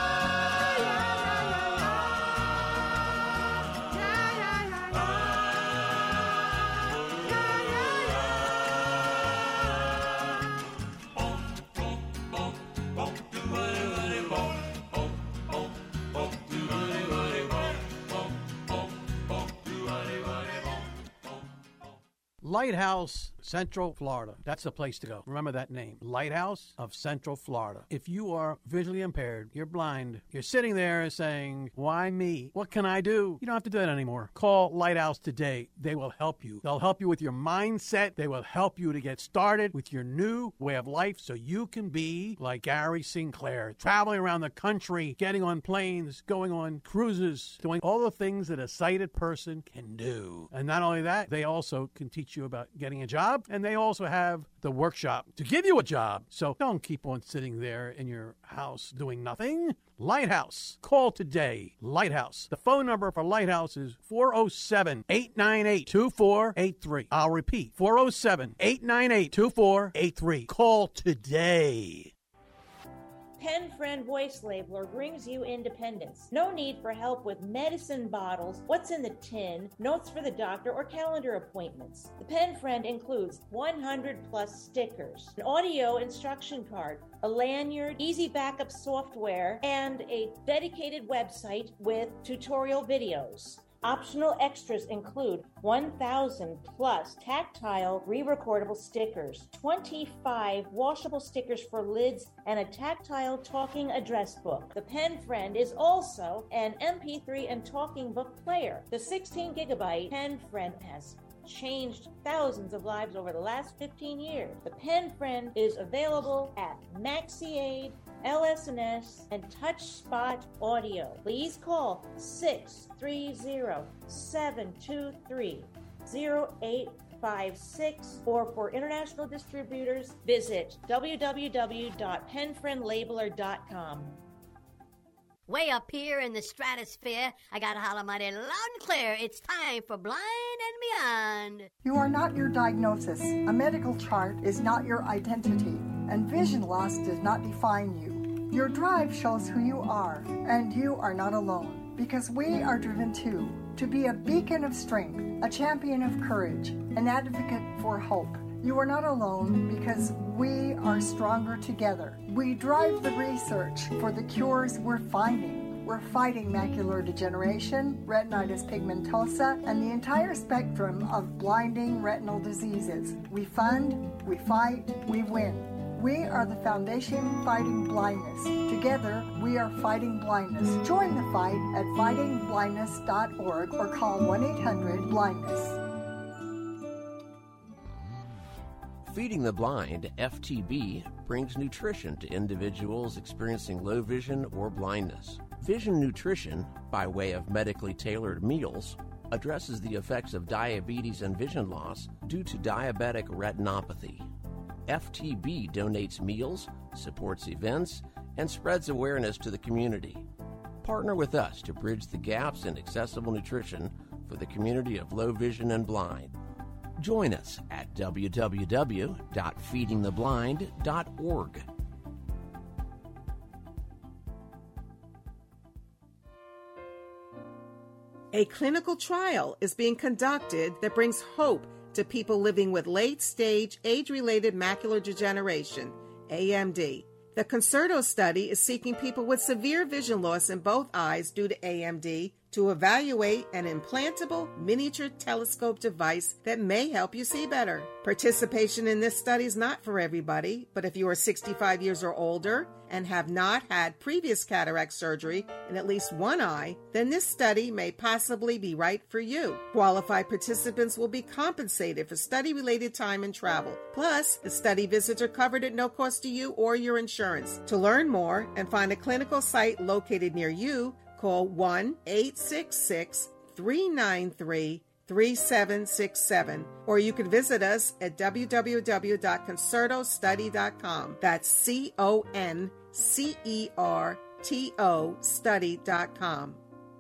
Lighthouse, Central Florida. That's the place to go. Remember that name. Lighthouse of Central Florida. If you are visually impaired, you're blind, you're sitting there saying, why me? What can I do? You don't have to do that anymore. Call Lighthouse today. They will help you. They'll help you with your mindset. They will help you to get started with your new way of life so you can be like Gary Sinclair, traveling around the country, getting on planes, going on cruises, doing all the things that a sighted person can do. And not only that, they also can teach you about getting a job, and they also have the workshop to give you a job. So don't keep on sitting there in your house doing nothing. Lighthouse. Call today. Lighthouse. The phone number for Lighthouse is four oh seven, eight nine eight, two four eight three. I'll repeat, four oh seven, eight nine eight, two four eight three. Call today. Pen Friend Voice Labeler brings you independence. No need for help with medicine bottles, what's in the tin, notes for the doctor, or calendar appointments. The Pen Friend includes one hundred plus stickers, an audio instruction card, a lanyard, easy backup software, and a dedicated website with tutorial videos. Optional extras include one thousand plus tactile re-recordable stickers, twenty-five washable stickers for lids, and a tactile talking address book. The Pen Friend is also an M P three and talking book player. The sixteen gigabyte Pen Friend has changed thousands of lives over the last fifteen years. The Pen Friend is available at MaxiAid, L S N S, and TouchSpot Audio. Please call six three zero, seven two three, zero eight five six, or for international distributors, visit w w w dot pen friend labeler dot com. Way up here in the stratosphere, I gotta holler mighty loud and clear. It's time for Blind and Beyond. You are not your diagnosis. A medical chart is not your identity, and vision loss does not define you. Your drive shows who you are, and you are not alone, because we are driven too, to be a beacon of strength, a champion of courage, an advocate for hope. You are not alone because we are stronger together. We drive the research for the cures we're finding. We're fighting macular degeneration, retinitis pigmentosa, and the entire spectrum of blinding retinal diseases. We fund, we fight, we win. We are the Foundation Fighting Blindness. Together, we are fighting blindness. Join the fight at fighting blindness dot org or call one eight hundred blindness. Feeding the Blind, F T B, brings nutrition to individuals experiencing low vision or blindness. Vision Nutrition, by way of medically tailored meals, addresses the effects of diabetes and vision loss due to diabetic retinopathy. F T B donates meals, supports events, and spreads awareness to the community. Partner with us to bridge the gaps in accessible nutrition for the community of low vision and blind. Join us at w w w dot feeding the blind dot org. A clinical trial is being conducted that brings hope to people living with late-stage age-related macular degeneration, A M D. The Concerto study is seeking people with severe vision loss in both eyes due to A M D to evaluate an implantable miniature telescope device that may help you see better. Participation in this study is not for everybody, but if you are sixty-five years or older and have not had previous cataract surgery in at least one eye, then this study may possibly be right for you. Qualified participants will be compensated for study-related time and travel. Plus, the study visits are covered at no cost to you or your insurance. To learn more and find a clinical site located near you, call one eight six six, three nine three, three seven six seven, or you can visit us at w w w dot concerto study dot com. That's C O N C E R T O study dot com.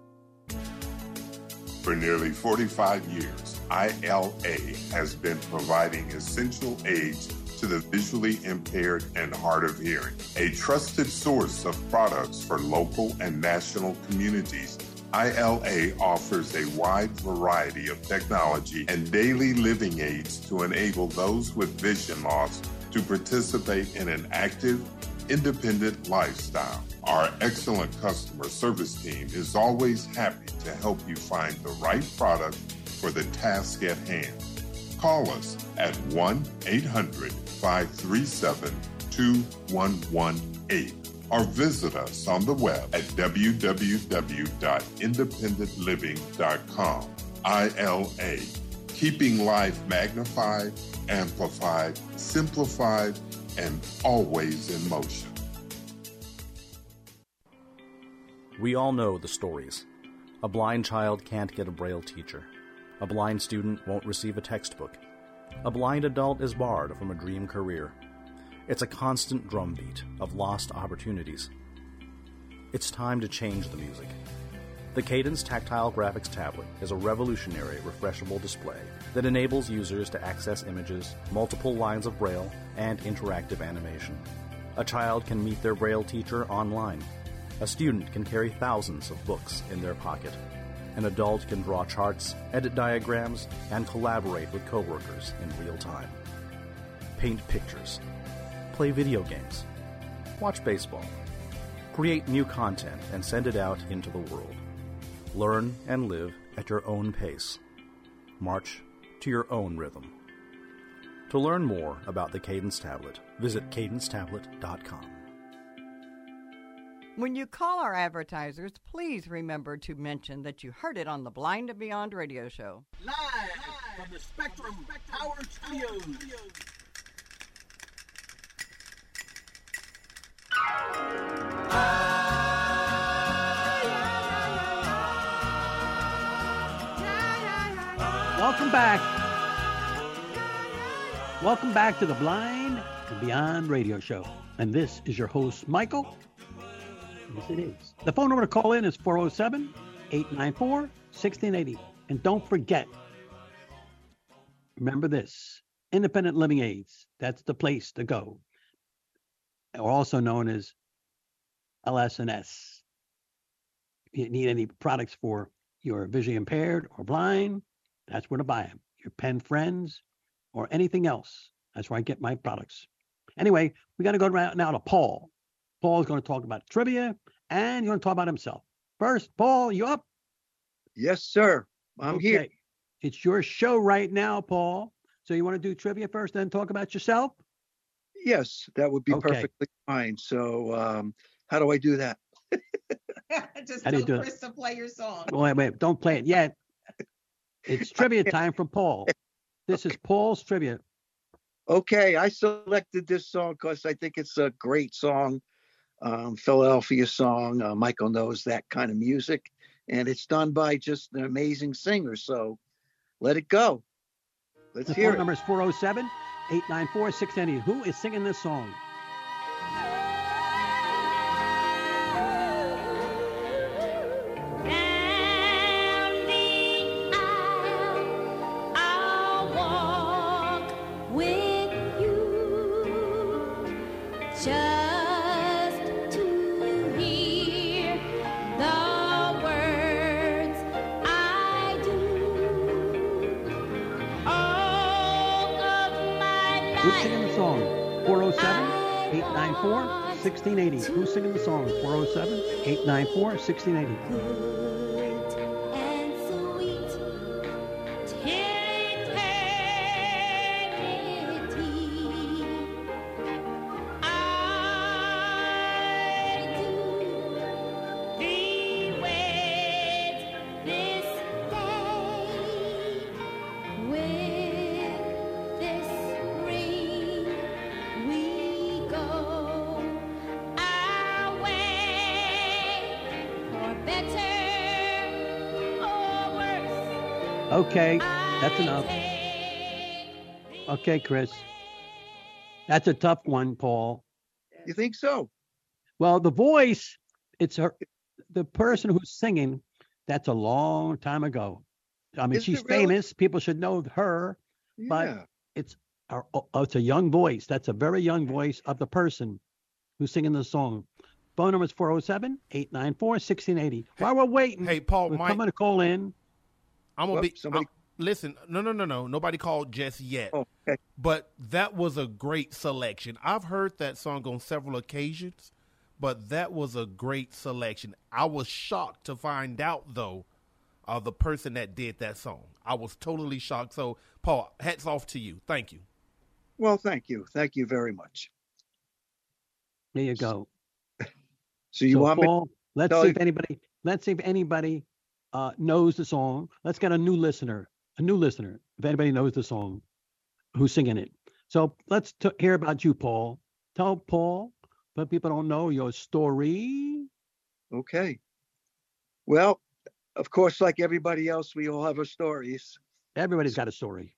For nearly forty-five years, I L A has been providing essential aids to the visually impaired and hard of hearing. A trusted source of products for local and national communities, I L A offers a wide variety of technology and daily living aids to enable those with vision loss to participate in an active, independent lifestyle. Our excellent customer service team is always happy to help you find the right product for the task at hand. Call us at one eight hundred, five three seven, two one one eight or visit us on the web at w w w dot independent living dot com. I L A, keeping life magnified, amplified, simplified, and always in motion. We all know the stories. A blind child can't get a Braille teacher. A blind student won't receive a textbook. A blind adult is barred from a dream career. It's a constant drumbeat of lost opportunities. It's time to change the music. The Cadence Tactile Graphics Tablet is a revolutionary refreshable display that enables users to access images, multiple lines of Braille, and interactive animation. A child can meet their Braille teacher online. A student can carry thousands of books in their pocket. An adult can draw charts, edit diagrams, and collaborate with coworkers in real time. Paint pictures. Play video games. Watch baseball. Create new content and send it out into the world. Learn and live at your own pace. March to your own rhythm. To learn more about the Cadence Tablet, visit cadence tablet dot com. When you call our advertisers, please remember to mention that you heard it on the Blind and Beyond radio show. Live from the Spectrum Power Studios. Welcome back. Welcome back to the Blind and Beyond radio show. And this is your host, Michael. Yes, it is. The phone number to call in is four oh seven, eight nine four, one six eight oh. And don't forget, remember this, Independent Living Aids. That's the place to go. Or also known as L S N S. If you need any products for your visually impaired or blind, that's where to buy them. Your pen friends or anything else. That's where I get my products. Anyway, we got to go right now to Paul. Paul's going to talk about trivia and he's going to talk about himself. First, Paul, you up? Yes, sir. I'm okay. here. It's your show right now, Paul. So you want to do trivia first, then talk about yourself? Yes, that would be Okay. perfectly fine. So um, how do I do that? Just How do you tell do it? Chris to play your song. Wait, wait, don't play it yet. It's trivia time from Paul. This is Paul's trivia. Okay, I selected this song because I think it's a great song, um, Philadelphia song. Uh, Michael knows that kind of music, and it's done by just an amazing singer. So let it go. Let's The hear phone it. number is four oh seven, eight nine four, one six eight oh. Who is singing this song? I'll walk with you just to hear the words I do. All of my Who's singing the song? four oh seven, eight nine four, one six eight oh. Who's singing the song? four oh seven, eight nine four, one six eight oh. and sweet till eternity. I do bewait this day with this ring. We go our way for better or worse. Okay, that's enough. Okay, Chris. That's a tough one, Paul. You think so? Well, the voice, it's her, the person who's singing, that's a long time ago. I mean, Is she's it really? famous. People should know her, Yeah. but it's a, oh, it's a young voice. That's a very young voice of the person who's singing the song. Phone number is four oh seven, eight nine four, one six eight oh. While we're waiting, Hey, Paul, we're Mike- coming to call in. I'm gonna Whoop, be. somebody- I'm- listen, no, no, no, no. Nobody called just yet. Oh, okay. But that was a great selection. I've heard that song on several occasions, but that was a great selection. I was shocked to find out, though, uh, the person that did that song. I was totally shocked. So, Paul, hats off to you. Thank you. Well, thank you. Thank you very much. There you go. So you So, want me? Paul, let's tell see you- if anybody let's see if anybody uh, knows the song. Let's get a new listener, a new listener. If anybody knows the song, who's singing it. So let's t- hear about you, Paul. Tell Paul, but people don't know your story. Okay. Well, of course, like everybody else, we all have our stories. Everybody's got a story.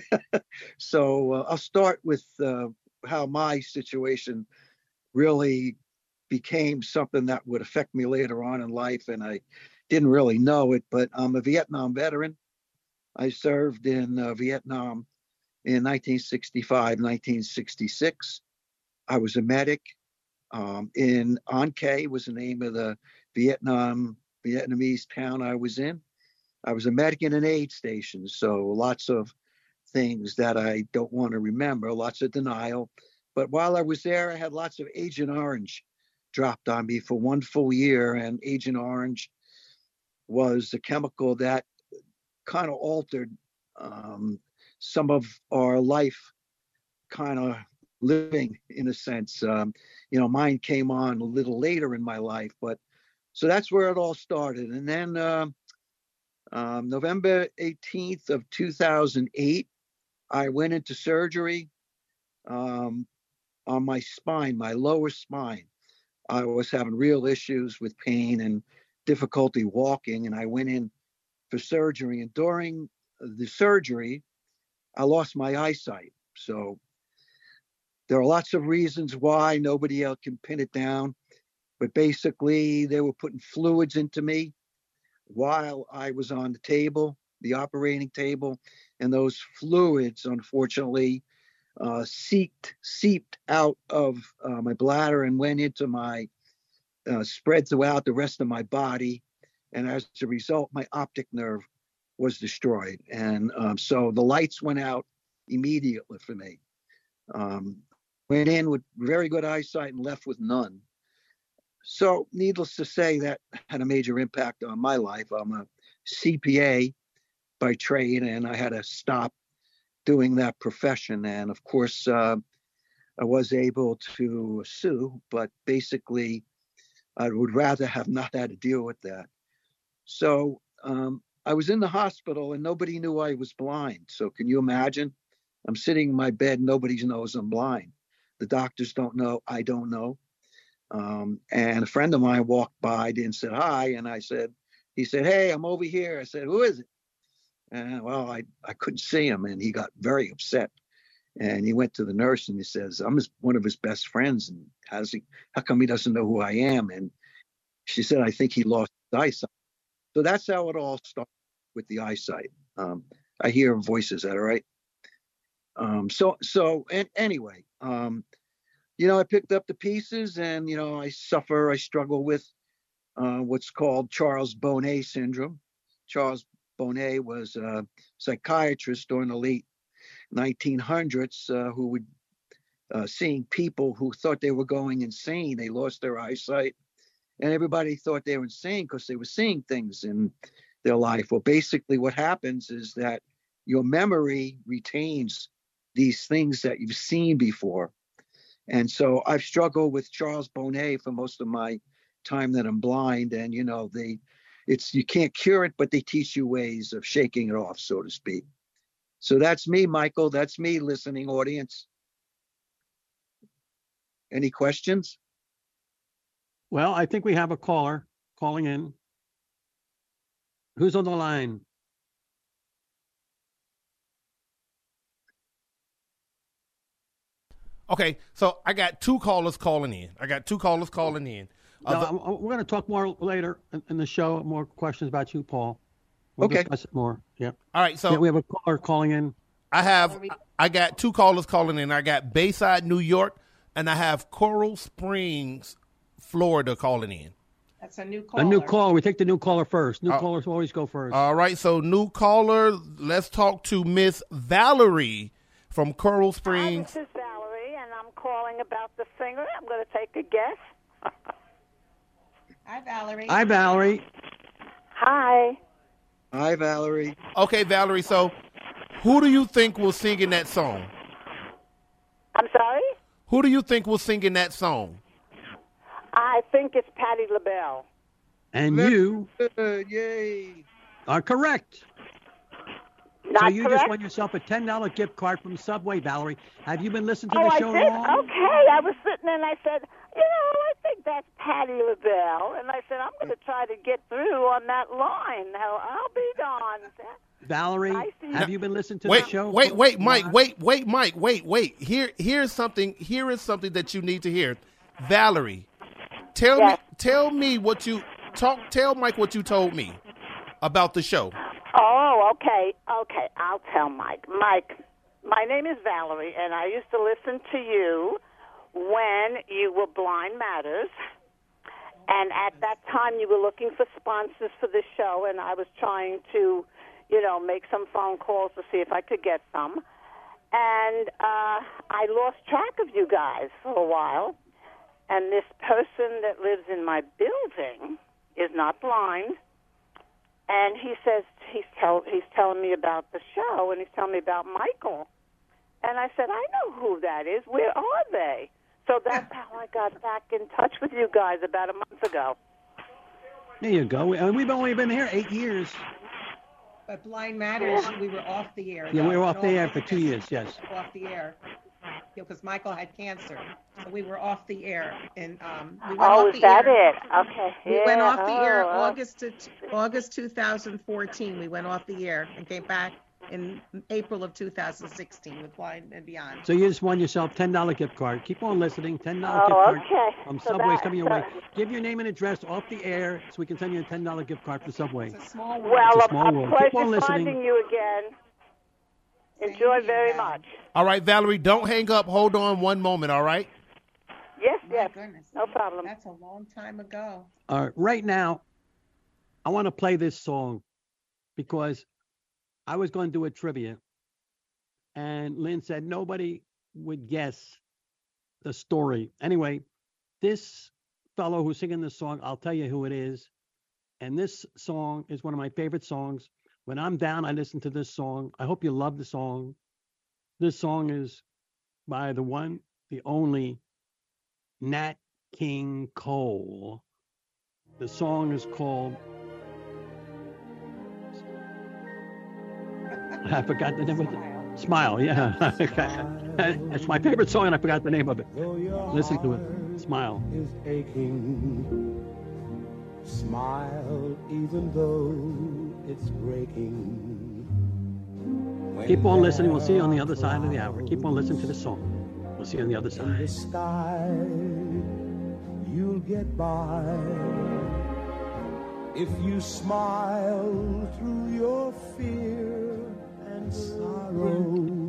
So uh, I'll start with uh, how my situation really became something that would affect me later on in life, and I didn't really know it, but I'm a Vietnam veteran. I served in uh, Vietnam in nineteen sixty-five, nineteen sixty-six. I was a medic. Um, in An Khie was the name of the Vietnam Vietnamese town I was in. I was a medic in an aid station, so lots of things that I don't want to remember, lots of denial. But while I was there, I had lots of Agent Orange dropped on me for one full year, and Agent Orange was a chemical that kind of altered um, some of our life kind of living, in a sense. Um, you know, mine came on a little later in my life, but so that's where it all started. And then uh, Um, November eighteenth of two thousand eight, I went into surgery um, on my spine, my lower spine. I was having real issues with pain and difficulty walking, and I went in for surgery. And during the surgery, I lost my eyesight. So there are lots of reasons why. Nobody else can pin it down. But basically, they were putting fluids into me while I was on the table, the operating table. And those fluids, unfortunately, uh, seeped, seeped out of uh, my bladder and went into my, uh, spread throughout the rest of my body. And as a result, my optic nerve was destroyed. And um, so the lights went out immediately for me. Um, went in with very good eyesight and left with none. So needless to say, that had a major impact on my life. I'm a C P A by trade, and I had to stop doing that profession. And of course, uh, I was able to sue, but basically, I would rather have not had to deal with that. So um, I was in the hospital and nobody knew I was blind. So can you imagine? I'm sitting in my bed, nobody knows I'm blind. The doctors don't know, I don't know. Um, and a friend of mine walked by and said, hi. And I said, he said, hey, I'm over here. I said, who is it? And well, I, I couldn't see him, and he got very upset. And he went to the nurse and he says, I'm his, one of his best friends. And how does he, how come he doesn't know who I am? And she said, I think he lost his eyesight. So that's how it all started with the eyesight. Um, I hear voices, is that all right? Um, so, so, and anyway, um, you know, I picked up the pieces, and, you know, I suffer, I struggle with uh, what's called Charles Bonnet syndrome. Charles Bonnet was a psychiatrist during the late nineteen hundreds uh, who would uh, seeing people who thought they were going insane. They lost their eyesight, and everybody thought they were insane because they were seeing things in their life. Well, basically what happens is that your memory retains these things that you've seen before. And so I've struggled with Charles Bonnet for most of my time that I'm blind. And, you know, they, it's, you can't cure it, but they teach you ways of shaking it off, so to speak. So that's me, Michael. That's me, listening audience. Any questions? Well, I think we have a caller calling in. Who's on the line? Okay, so I got two callers calling in. I got two callers calling in. Uh, No, the- I'm- we're going to talk more later in, in the show. More questions about you, Paul. We'll Okay. discuss it more. Yeah. All right, so Yeah, we have a caller calling in. I have I got two callers calling in. I got Bayside, New York, and I have Coral Springs, Florida calling in. That's a new caller. A new caller. We take the new caller first. New Uh, callers always go first. All right, so new caller, let's talk to Miss Valerie from Coral Springs. This is Valerie, and I'm calling about the singer. I'm going to take a guess. Hi, Valerie. Hi, Valerie. Hi. Hi, Valerie. Okay, Valerie, so who do you think was singing that song? I'm sorry? Who do you think was singing that song? I think it's Patti LaBelle. And you Good, yay. are correct. Not so you correct? just won yourself a ten dollar gift card from Subway, Valerie. Have you been listening to Oh, the I show did? long? Okay. I was sitting there and I said, you know, I think that's Patti LaBelle. And I said, I'm going to try to get through on that line. Hell, I'll be darned. Valerie, I see. have you been listening to Wait, the show? wait, wait, Mike, wait, wait, Mike, wait, wait. Here, here's something. Here is something that you need to hear, Valerie. Tell Yes. me, tell me what you talk. Tell Mike what you told me about the show. Oh, okay. Okay, I'll tell Mike. Mike, my name is Valerie, and I used to listen to you when you were Blind Matters. And at that time, you were looking for sponsors for the show, and I was trying to, you know, make some phone calls to see if I could get some. And uh, I lost track of you guys for a while. And this person that lives in my building is not blind. And he says he's tell he's telling me about the show, and he's telling me about Michael. And I said, I know who that is. Where are they? So that's how I got back in touch with you guys about a month ago. There you go. And we've only been here eight years. But Blind Matters, we were off the air. Yeah, though. we were off And the all air for two years, yes. Off the air. Because Michael had cancer. So we were off the air. And um, we went Oh, off is the that air. it? Okay. We yeah. went off the air oh, oh. August to, August two thousand fourteen. We went off the air and came back in April of two thousand sixteen with Blind and Beyond. So you just won yourself ten dollar gift card. Keep on listening. ten dollar Oh, gift card okay. from So Subway's that- coming your so- way. Give your name and address off the air so we can send you a ten dollar gift card for Subway. It's a small world. Well, It's a a, small a world. Keep on pleasure listening. finding you again. Enjoy very much. All right, Valerie, don't hang up. Hold on one moment, all right? Yes, My yes. goodness. No problem. That's a long time ago. All right, right now, I want to play this song because I was going to do a trivia, and Lynn said nobody would guess the story. Anyway, this fellow who's singing this song, I'll tell you who it is. And this song is one of my favorite songs. When I'm down, I listen to this song. I hope you love the song. This song is by the one, the only Nat King Cole. The song is called, I forgot the name of it. Smile, yeah. It's my favorite song and I forgot the name of it. Listen to it. Smile. Is aching. Smile even though it's breaking. Keep on listening. We'll see you on the other side of the hour. Keep on listening to the song. We'll see you on the other In the side. sky, you'll get by if you smile through your fear and sorrow.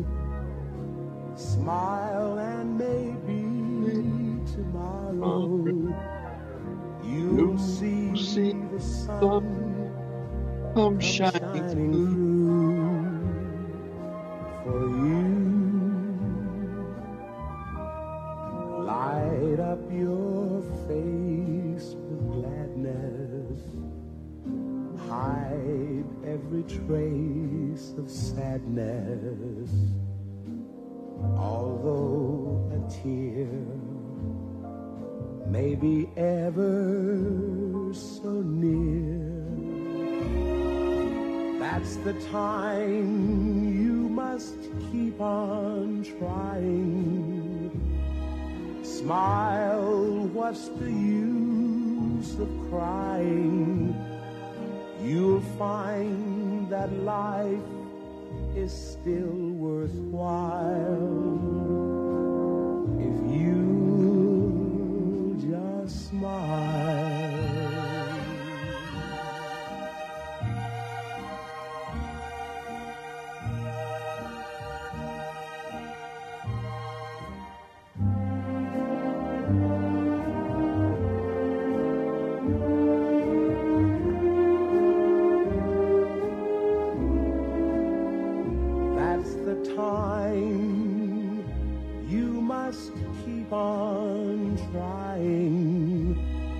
Smile and maybe tomorrow you'll see, see the sun come shining through for you. Light up your face with gladness. Hide every trace of sadness. Although a tear may be ever so near, that's the time you must keep on trying. Smile, what's the use of crying? You'll find that life is still worthwhile if you just smile. That's the time you must keep on trying.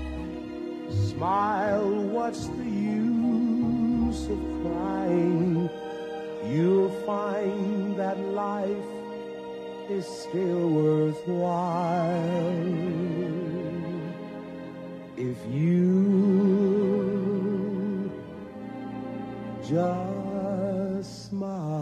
Smile, what's the use of crying? You'll find that life is still worthwhile if you just smile.